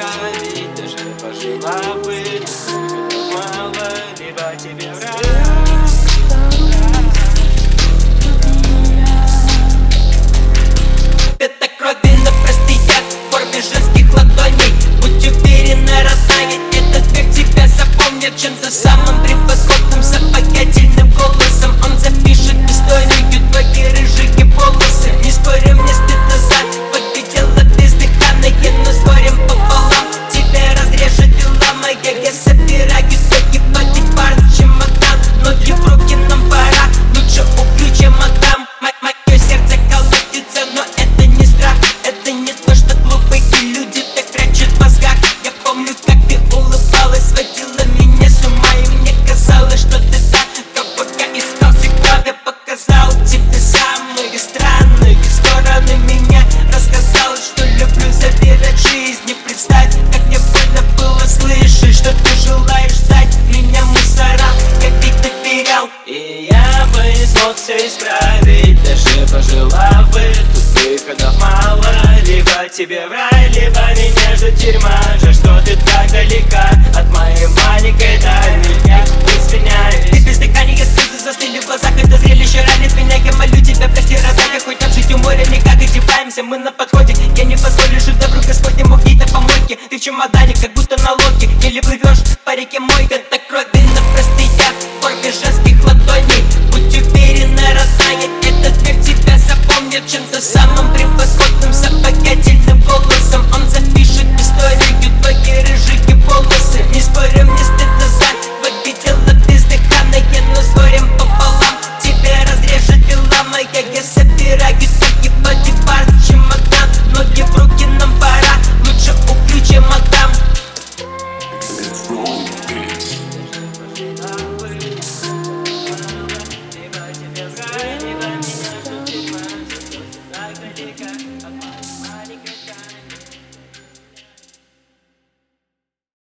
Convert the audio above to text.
исправить, даже пожила бы. Мало, либо тебе врать. Это крови на простый яд в форме женских ладоней. Будь уверена, родная, этот век тебя запомнит чем-то самым превосходным, с обаятельным голосом. Он запишет историю твои рыжие волосы. Не спорим, мне стыдно за твое тело бездыханное, но с горем пополам тебя разрежет пила моя. Я собираю твои платья, парн, чемодан, ноги в руки нам пора. Лучше убью, чем отдам. Мое сердце колотится, но это не страх. Это не то, что глупые люди так прячут в мозгах. Я помню, как ты улыбалась, сводила меня с ума, и мне казалось, что ты та, кого я искал всегда. Я показал тебе самые странные стороны меня, рассказал, что люблю забирать жизнь. Представь, как мне больно было слышать, что ты желаешь стать меня мусором. Я ведь доверял, И я бы не смог все исправить, даже пожелав бы. Тут выходов мало, либо тебе в рай, либо меня ждет тюрьма. Жаль, что ты так далека от моей маленькой дальней. Я извиняюсь. ты без дыхания, слезы застыли в глазах. Это зрелище ранит меня, я молю тебя, прости, родная. Хоть нам жить у моря, никак одеваемся, мы на подходе. Я не позволю